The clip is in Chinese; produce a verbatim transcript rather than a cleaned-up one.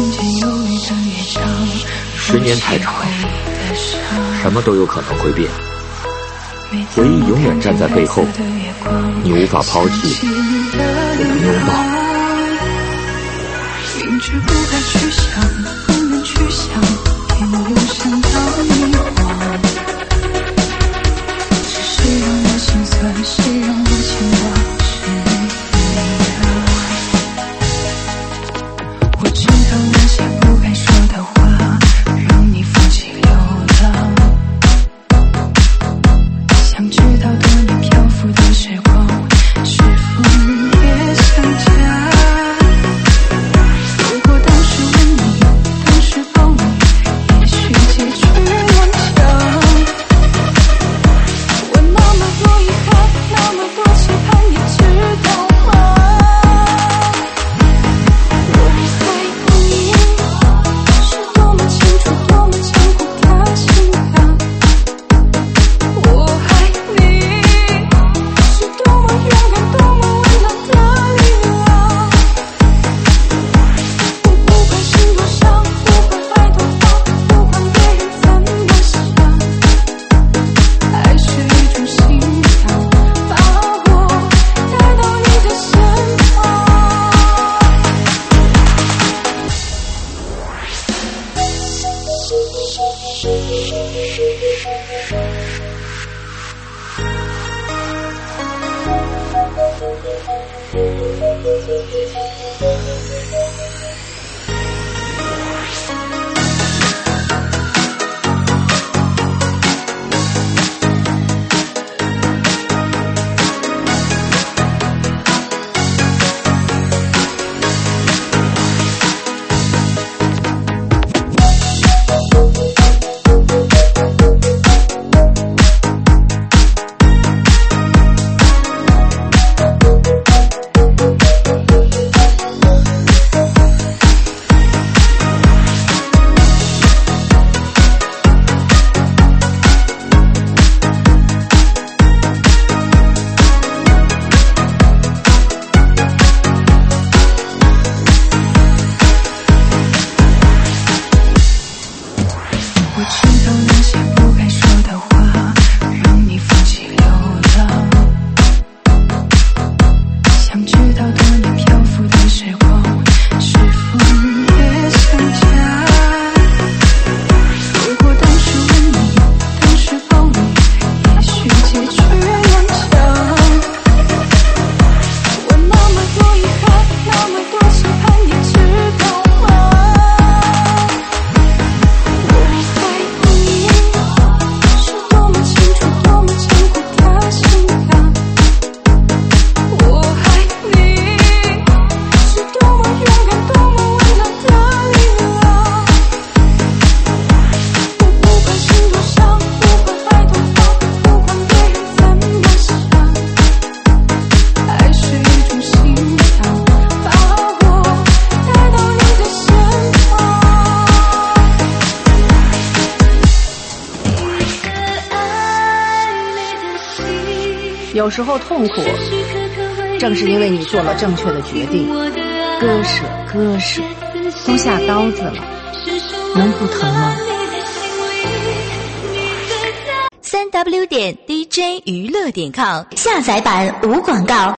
十年太长，什么都有可能会变。回忆永远站在背后，你无法抛弃，不能拥抱。 明知不该去想，不能去想，偏又想到迷惘。是谁让我心酸，谁让我牵挂？我知道那些不该说的话，让你放弃流浪。想知道多年漂浮的时光，是否也想家？如果当时吻你，当时抱你，也许结局顽强。我那么多遗憾，那么多期盼，你知道吗？ 有时候痛苦，正是因为你做了正确的决定，割舍割舍，都下刀子了，能不疼吗？ 三 w 点 d j 娱乐点 com 下载版无广告。